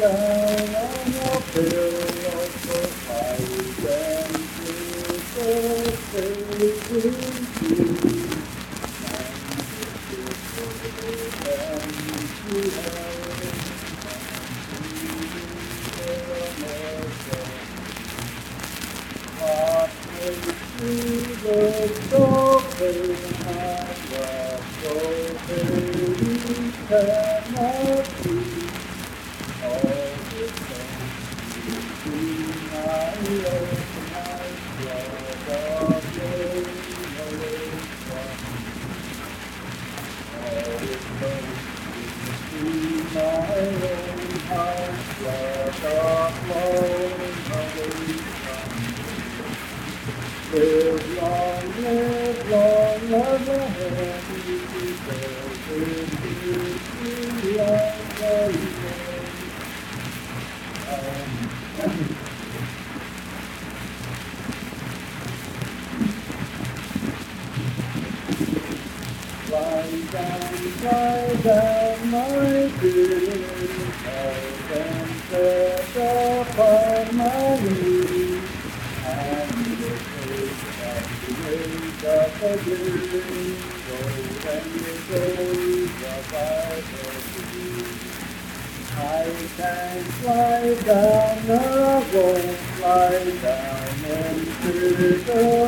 down on your pillow so tight and live long, love ahead, fly down my fears, and set upon my knees, and the face of the waves of the green, gold and the days of our I can fly down, I won't fly down into the